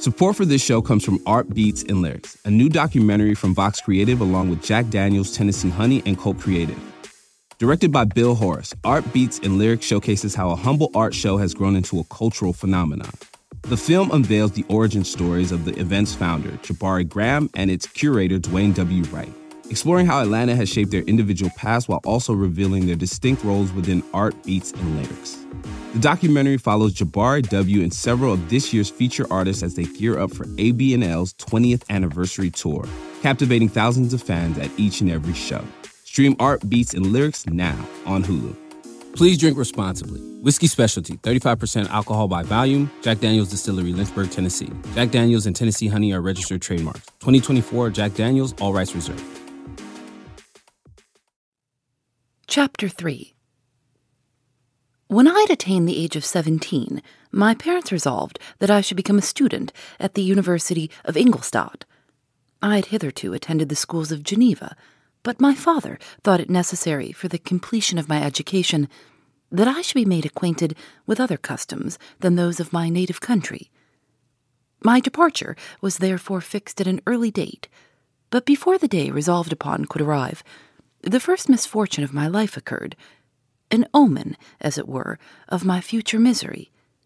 Support for this show comes from Art Beats and Lyrics, a new documentary from Vox Creative along with Jack Daniels, Tennessee Honey, and Cult Creative. Directed by Bill Horace, Art Beats and Lyrics showcases how a humble art show has grown into a cultural phenomenon. The film unveils the origin stories of the event's founder, Jabari Graham, and its curator, Dwayne W. Wright, exploring how Atlanta has shaped their individual paths while also revealing their distinct roles within Art Beats and Lyrics. The documentary follows Jabari W. and several of this year's feature artists as they gear up for ABNL's 20th anniversary tour, captivating thousands of fans at each and every show. Stream Art Beats and Lyrics now on Hulu. Please drink responsibly. Whiskey Specialty, 35% alcohol by volume. Jack Daniels Distillery, Lynchburg, Tennessee. Jack Daniels and Tennessee Honey are registered trademarks. 2024 Jack Daniels, all rights reserved. Chapter 3. When I had attained the age of 17, my parents resolved that I should become a student at the University of Ingolstadt. I had hitherto attended the schools of Geneva, but my father thought it necessary for the completion of my education that I should be made acquainted with other customs than those of my native country. My departure was therefore fixed at an early date, but before the day resolved upon could arrive, the first misfortune of my life occurred, an omen, as it were, of my future misery.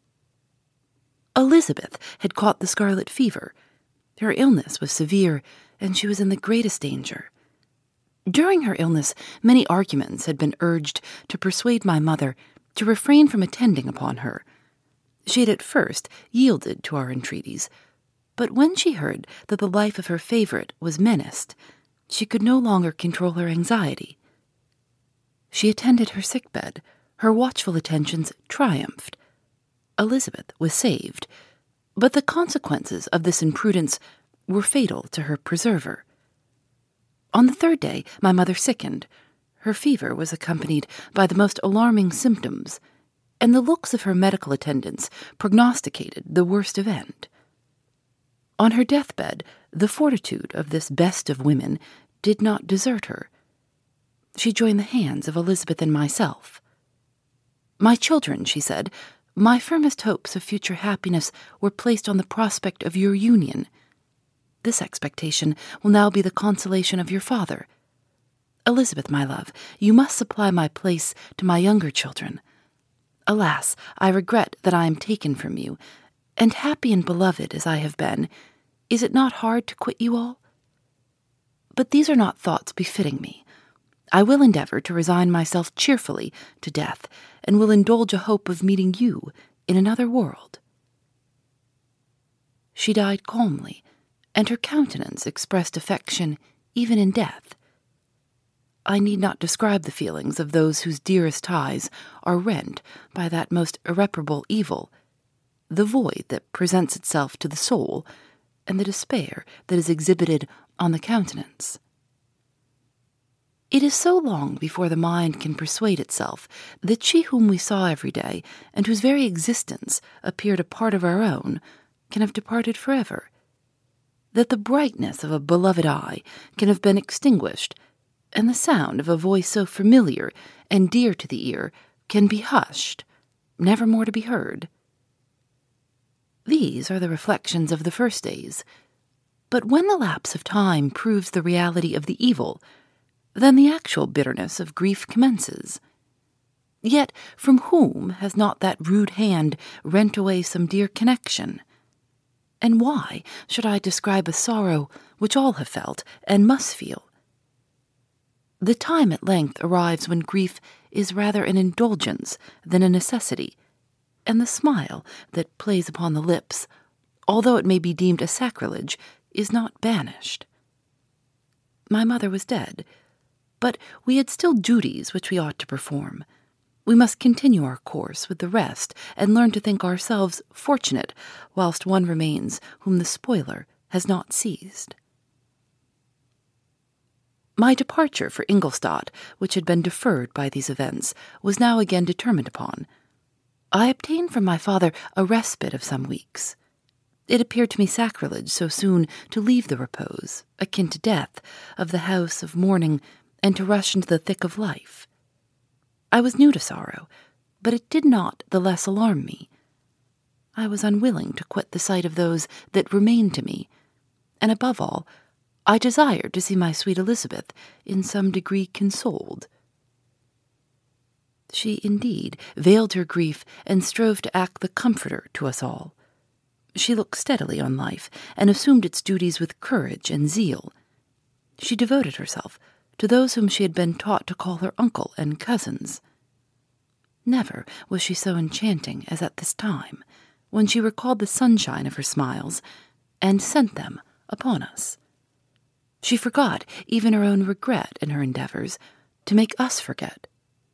Elizabeth had caught the scarlet fever. Her illness was severe, and she was in the greatest danger. During her illness, many arguments had been urged to persuade my mother to refrain from attending upon her. She had at first yielded to our entreaties, but when she heard that the life of her favorite was menaced, she could no longer control her anxiety. She attended her sickbed. Her watchful attentions triumphed. Elizabeth was saved, but the consequences of this imprudence were fatal to her preserver. On the third day, my mother sickened. Her fever was accompanied by the most alarming symptoms, and the looks of her medical attendants prognosticated the worst event. On her deathbed, the fortitude of this best of women did not desert her. She joined the hands of Elizabeth and myself. "My children," she said, "my firmest hopes of future happiness were placed on the prospect of your union. This expectation will now be the consolation of your father. Elizabeth, my love, you must supply my place to my younger children. Alas, I regret that I am taken from you, and happy and beloved as I have been, is it not hard to quit you all? But these are not thoughts befitting me. I will endeavor to resign myself cheerfully to death, and will indulge a hope of meeting you in another world." She died calmly, and her countenance expressed affection even in death. I need not describe the feelings of those whose dearest ties are rent by that most irreparable evil, the void that presents itself to the soul, and the despair that is exhibited on the countenance. It is so long before the mind can persuade itself that she whom we saw every day, and whose very existence appeared a part of our own, can have departed forever, that the brightness of a beloved eye can have been extinguished, and the sound of a voice so familiar and dear to the ear can be hushed, never more to be heard. These are the reflections of the first days, but when the lapse of time proves the reality of the evil, then the actual bitterness of grief commences. Yet from whom has not that rude hand rent away some dear connection? And why should I describe a sorrow which all have felt and must feel? The time at length arrives when grief is rather an indulgence than a necessity, and the smile that plays upon the lips, although it may be deemed a sacrilege, is not banished. My mother was dead, but we had still duties which we ought to perform. We must continue our course with the rest and learn to think ourselves fortunate whilst one remains whom the spoiler has not seized. My departure for Ingolstadt, which had been deferred by these events, was now again determined upon. I obtained from my father a respite of some weeks. It appeared to me sacrilege so soon to leave the repose, akin to death, of the house of mourning, and to rush into the thick of life. I was new to sorrow, but it did not the less alarm me. I was unwilling to quit the sight of those that remained to me, and above all, I desired to see my sweet Elizabeth in some degree consoled. She indeed veiled her grief and strove to act the comforter to us all. She looked steadily on life and assumed its duties with courage and zeal. She devoted herself to those whom she had been taught to call her uncle and cousins. Never was she so enchanting as at this time, when she recalled the sunshine of her smiles and sent them upon us. She forgot even her own regret in her endeavors to make us forget.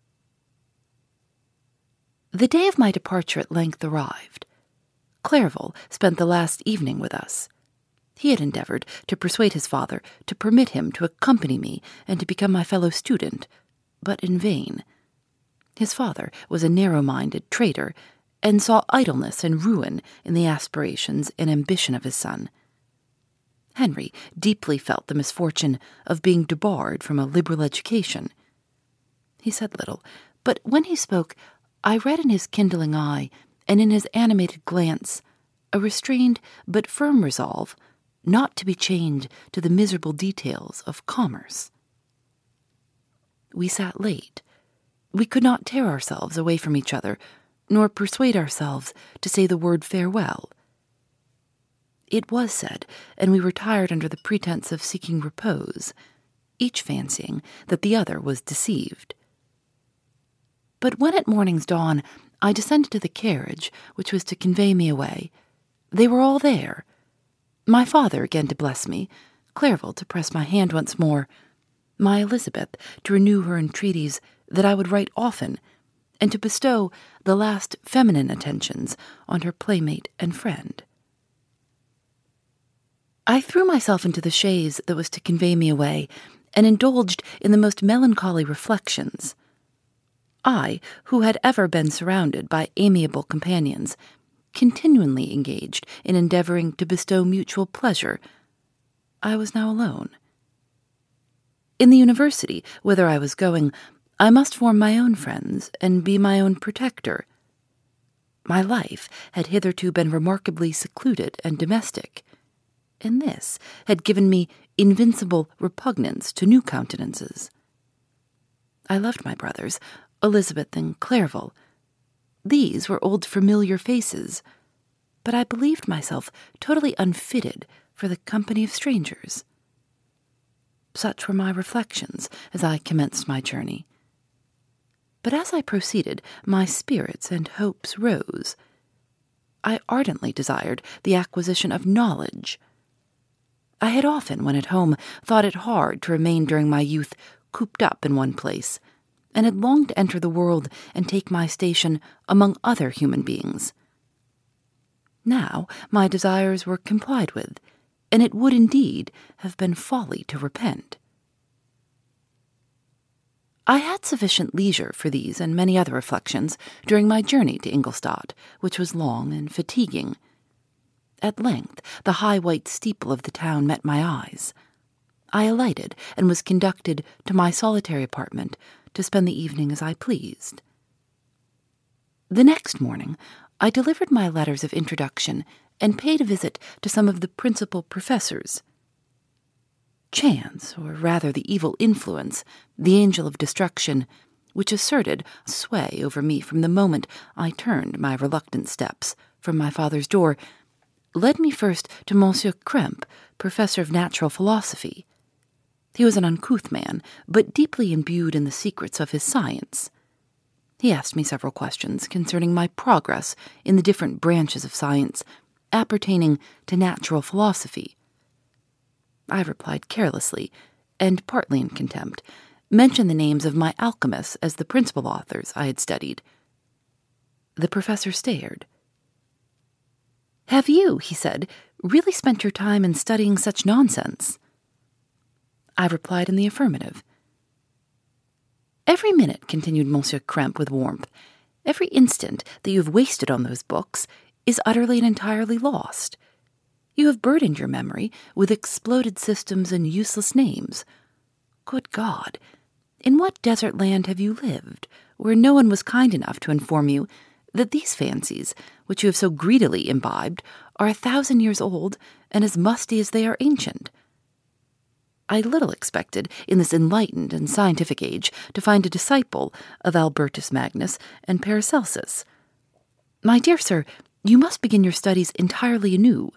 The day of my departure at length arrived. Clerval spent the last evening with us. He had endeavored to persuade his father to permit him to accompany me and to become my fellow student, but in vain. His father was a narrow-minded traitor, and saw idleness and ruin in the aspirations and ambition of his son. Henry deeply felt the misfortune of being debarred from a liberal education. He said little, but when he spoke, I read in his kindling eye and in his animated glance a restrained but firm resolve not to be chained to the miserable details of commerce. We sat late. We could not tear ourselves away from each other, nor persuade ourselves to say the word farewell. It was said, and we retired under the pretense of seeking repose, each fancying that the other was deceived. But when at morning's dawn I descended to the carriage which was to convey me away, they were all there. My father again to bless me, Clerval to press my hand once more, my Elizabeth to renew her entreaties that I would write often, and to bestow the last feminine attentions on her playmate and friend. I threw myself into the chaise that was to convey me away, and indulged in the most melancholy reflections. I, who had ever been surrounded by amiable companions, continually engaged in endeavoring to bestow mutual pleasure, I was now alone. In the university, whither I was going, I must form my own friends and be my own protector. My life had hitherto been remarkably secluded and domestic, and this had given me invincible repugnance to new countenances. I loved my brothers, Elizabeth and Clerval. These were old familiar faces, but I believed myself totally unfitted for the company of strangers. Such were my reflections as I commenced my journey. But as I proceeded, my spirits and hopes rose. I ardently desired the acquisition of knowledge. I had often, when at home, thought it hard to remain during my youth cooped up in one place, and had longed to enter the world and take my station among other human beings. Now my desires were complied with, and it would indeed have been folly to repent. I had sufficient leisure for these and many other reflections during my journey to Ingolstadt, which was long and fatiguing. At length the high white steeple of the town met my eyes. I alighted and was conducted to my solitary apartment to spend the evening as I pleased. The next morning I delivered my letters of introduction and paid a visit to some of the principal professors. Chance, or rather the evil influence, the angel of destruction, which asserted sway over me from the moment I turned my reluctant steps from my father's door, led me first to Monsieur Krempe, professor of natural philosophy. He was an uncouth man, but deeply imbued in the secrets of his science. He asked me several questions concerning my progress in the different branches of science appertaining to natural philosophy. I replied carelessly, and partly in contempt, mentioned the names of my alchemists as the principal authors I had studied. The professor stared. "Have you," he said, "really spent your time in studying such nonsense?" I replied in the affirmative. "Every minute," continued Monsieur Krempe with warmth, "every instant that you have wasted on those books is utterly and entirely lost. You have burdened your memory with exploded systems and useless names. Good God, in what desert land have you lived, where no one was kind enough to inform you that these fancies, which you have so greedily imbibed, are 1,000 years old and as musty as they are ancient. I little expected, in this enlightened and scientific age, to find a disciple of Albertus Magnus and Paracelsus. My dear sir, you must begin your studies entirely anew."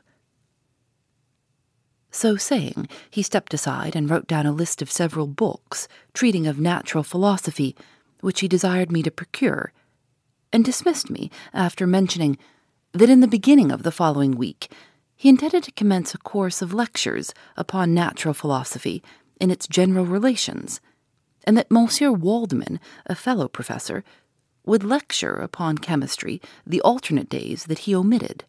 So saying, he stepped aside and wrote down a list of several books treating of natural philosophy, which he desired me to procure, and dismissed me after mentioning that in the beginning of the following week he intended to commence a course of lectures upon natural philosophy in its general relations, and that Monsieur Waldman, a fellow professor, would lecture upon chemistry the alternate days that he omitted.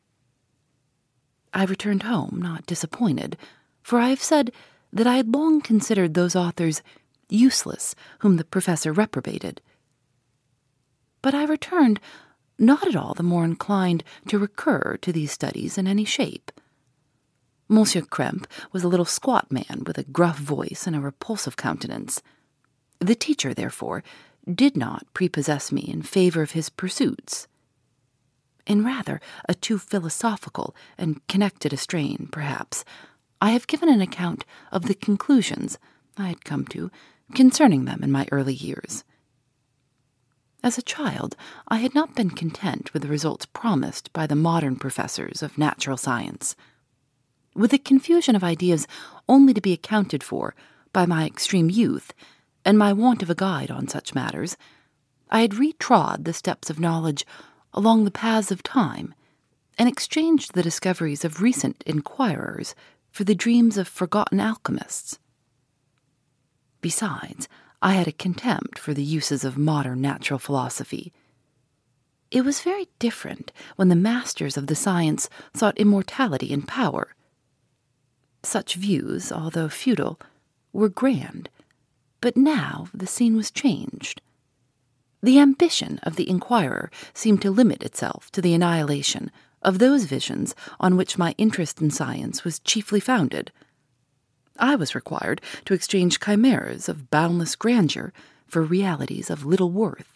I returned home not disappointed, for I have said that I had long considered those authors useless whom the professor reprobated. But I returned not at all the more inclined to recur to these studies in any shape. Monsieur Krempe was a little squat man with a gruff voice and a repulsive countenance. The teacher, therefore, did not prepossess me in favor of his pursuits. In rather a too philosophical and connected a strain, perhaps, I have given an account of the conclusions I had come to concerning them in my early years. As a child, I had not been content with the results promised by the modern professors of natural science. With a confusion of ideas only to be accounted for by my extreme youth and my want of a guide on such matters, I had retrod the steps of knowledge along the paths of time, and exchanged the discoveries of recent inquirers for the dreams of forgotten alchemists. Besides, I had a contempt for the uses of modern natural philosophy. It was very different when the masters of the science sought immortality and power. Such views, although futile, were grand, but now the scene was changed. The ambition of the inquirer seemed to limit itself to the annihilation of those visions on which my interest in science was chiefly founded. I was required to exchange chimeras of boundless grandeur for realities of little worth.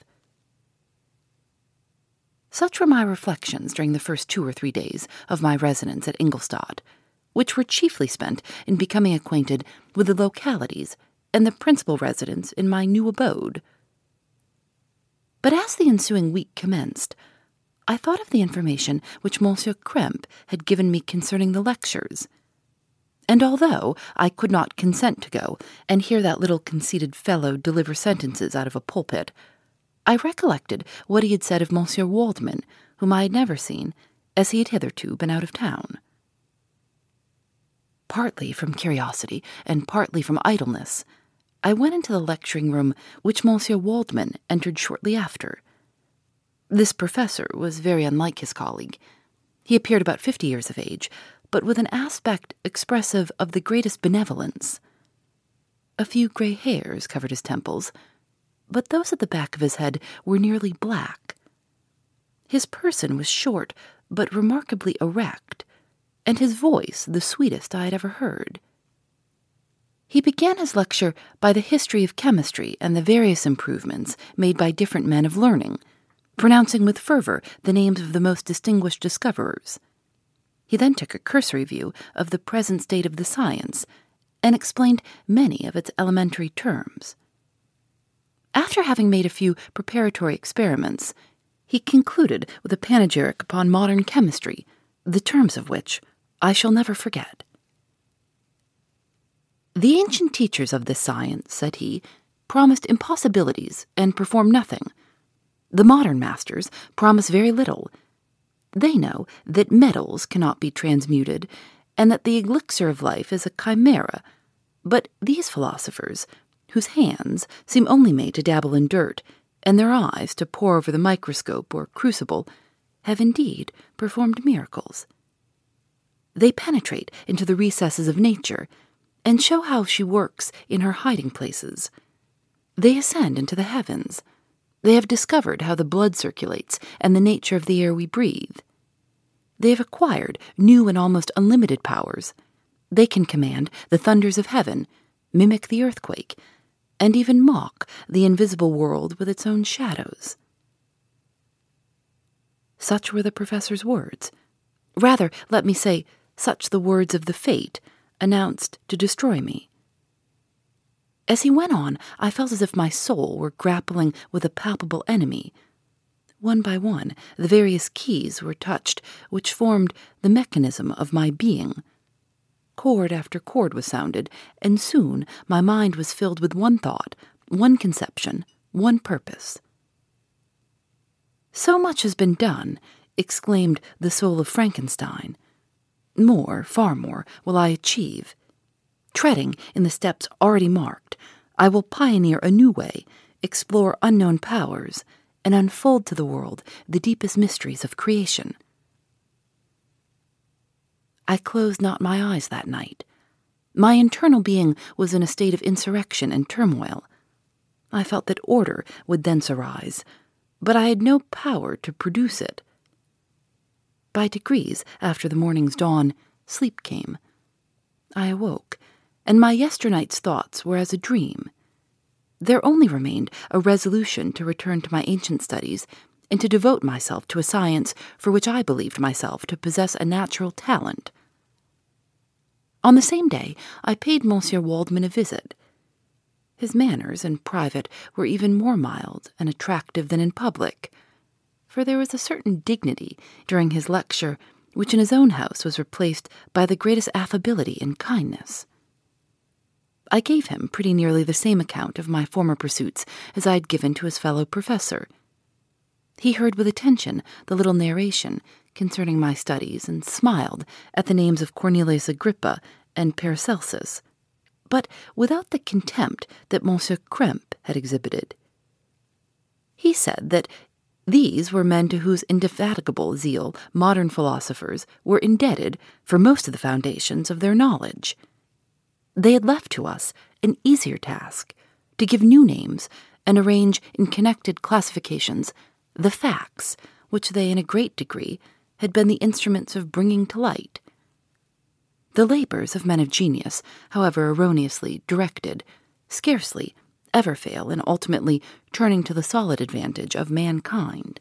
Such were my reflections during the first 2 or 3 days of my residence at Ingolstadt, which were chiefly spent in becoming acquainted with the localities and the principal residents in my new abode. But as the ensuing week commenced, I thought of the information which Monsieur Krempe had given me concerning the lectures, and although I could not consent to go and hear that little conceited fellow deliver sentences out of a pulpit, I recollected what he had said of Monsieur Waldman, whom I had never seen, as he had hitherto been out of town. Partly from curiosity and partly from idleness, I went into the lecturing room which Monsieur Waldman entered shortly after. This professor was very unlike his colleague. He appeared about 50 years of age, but with an aspect expressive of the greatest benevolence. A few gray hairs covered his temples, but those at the back of his head were nearly black. His person was short, but remarkably erect, and his voice the sweetest I had ever heard. He began his lecture by the history of chemistry and the various improvements made by different men of learning, pronouncing with fervor the names of the most distinguished discoverers. He then took a cursory view of the present state of the science, and explained many of its elementary terms. After having made a few preparatory experiments, he concluded with a panegyric upon modern chemistry, the terms of which I shall never forget. "The ancient teachers of this science," said he, "promised impossibilities and performed nothing. The modern masters promise very little. They know that metals cannot be transmuted, and that the elixir of life is a chimera, but these philosophers, whose hands seem only made to dabble in dirt, and their eyes to pore over the microscope or crucible, have indeed performed miracles. They penetrate into the recesses of nature, and show how she works in her hiding places. They ascend into the heavens. They have discovered how the blood circulates and the nature of the air we breathe. They have acquired new and almost unlimited powers. They can command the thunders of heaven, mimic the earthquake, and even mock the invisible world with its own shadows." Such were the professor's words. Rather, let me say, such the words of the fate announced to destroy me. As he went on, I felt as if my soul were grappling with a palpable enemy. One by one, the various keys were touched which formed the mechanism of my being. Chord after chord was sounded, and soon my mind was filled with one thought, one conception, one purpose. "So much has been done," exclaimed the soul of Frankenstein. "More, far more, will I achieve. Treading in the steps already marked, I will pioneer a new way, explore unknown powers, and unfold to the world the deepest mysteries of creation." I closed not my eyes that night. My internal being was in a state of insurrection and turmoil. I felt that order would thence arise, but I had no power to produce it. By degrees, after the morning's dawn, sleep came. I awoke, and my yesternight's thoughts were as a dream. There only remained a resolution to return to my ancient studies and to devote myself to a science for which I believed myself to possess a natural talent. On the same day, I paid Monsieur Waldman a visit. His manners in private were even more mild and attractive than in public, for there was a certain dignity during his lecture which in his own house was replaced by the greatest affability and kindness. I gave him pretty nearly the same account of my former pursuits as I had given to his fellow professor. He heard with attention the little narration concerning my studies and smiled at the names of Cornelius Agrippa and Paracelsus, but without the contempt that Monsieur Krempe had exhibited. He said that these were men to whose indefatigable zeal modern philosophers were indebted for most of the foundations of their knowledge. They had left to us an easier task, to give new names and arrange in connected classifications the facts which they in a great degree had been the instruments of bringing to light. The labors of men of genius, however erroneously directed, scarcely ever fail in ultimately turning to the solid advantage of mankind.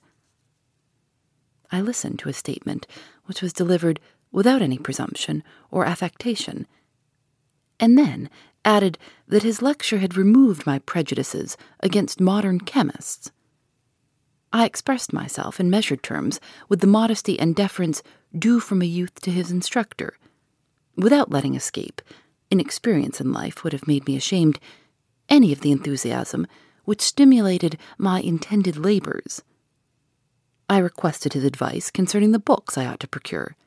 I listened to a statement which was delivered without any presumption or affectation, and then added that his lecture had removed my prejudices against modern chemists. I expressed myself in measured terms with the modesty and deference due from a youth to his instructor, without letting escape, inexperience in life would have made me ashamed, any of the enthusiasm which stimulated my intended labors. I requested his advice concerning the books I ought to procure.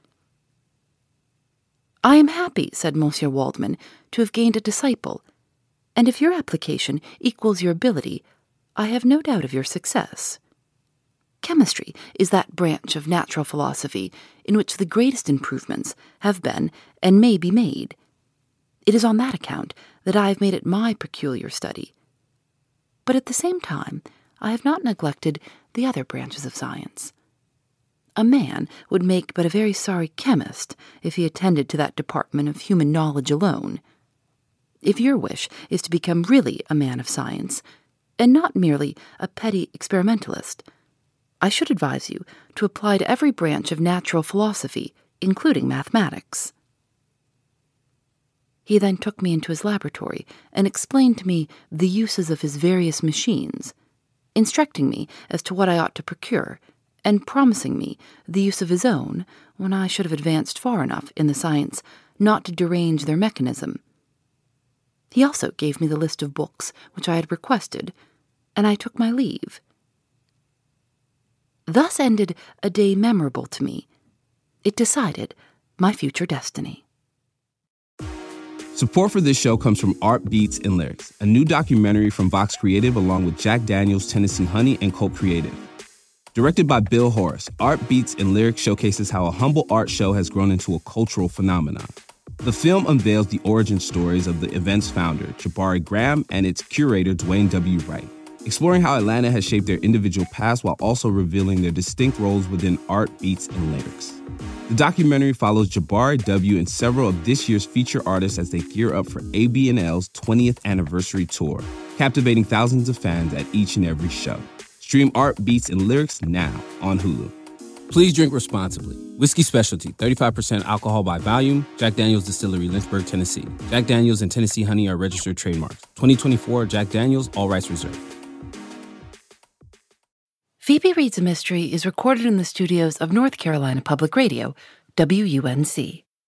"I am happy," said Monsieur Waldman, "to have gained a disciple, and if your application equals your ability, I have no doubt of your success. Chemistry is that branch of natural philosophy in which the greatest improvements have been and may be made. It is on that account that I have made it my peculiar study. But at the same time, I have not neglected the other branches of science. A man would make but a very sorry chemist if he attended to that department of human knowledge alone. If your wish is to become really a man of science, and not merely a petty experimentalist, I should advise you to apply to every branch of natural philosophy, including mathematics." He then took me into his laboratory and explained to me the uses of his various machines, instructing me as to what I ought to procure, and promising me the use of his own when I should have advanced far enough in the science not to derange their mechanism. He also gave me the list of books which I had requested, and I took my leave. Thus ended a day memorable to me. It decided my future destiny. Support for this show comes from Art Beats and Lyrics, a new documentary from Vox Creative along with Jack Daniels, Tennessee Honey, and Colt Creative. Directed by Bill Horace, Art Beats and Lyrics showcases how a humble art show has grown into a cultural phenomenon. The film unveils the origin stories of the event's founder, Jabari Graham, and its curator, Dwayne W. Wright, exploring how Atlanta has shaped their individual paths while also revealing their distinct roles within art, beats, and lyrics. The documentary follows Jabari W. and several of this year's feature artists as they gear up for ABNL's 20th anniversary tour, captivating thousands of fans at each and every show. Stream Art, Beats, and Lyrics now on Hulu. Please drink responsibly. Whiskey Specialty, 35% alcohol by volume. Jack Daniel's Distillery, Lynchburg, Tennessee. Jack Daniel's and Tennessee Honey are registered trademarks. 2024 Jack Daniel's, all rights reserved. Phoebe Reads a Mystery is recorded in the studios of North Carolina Public Radio, WUNC.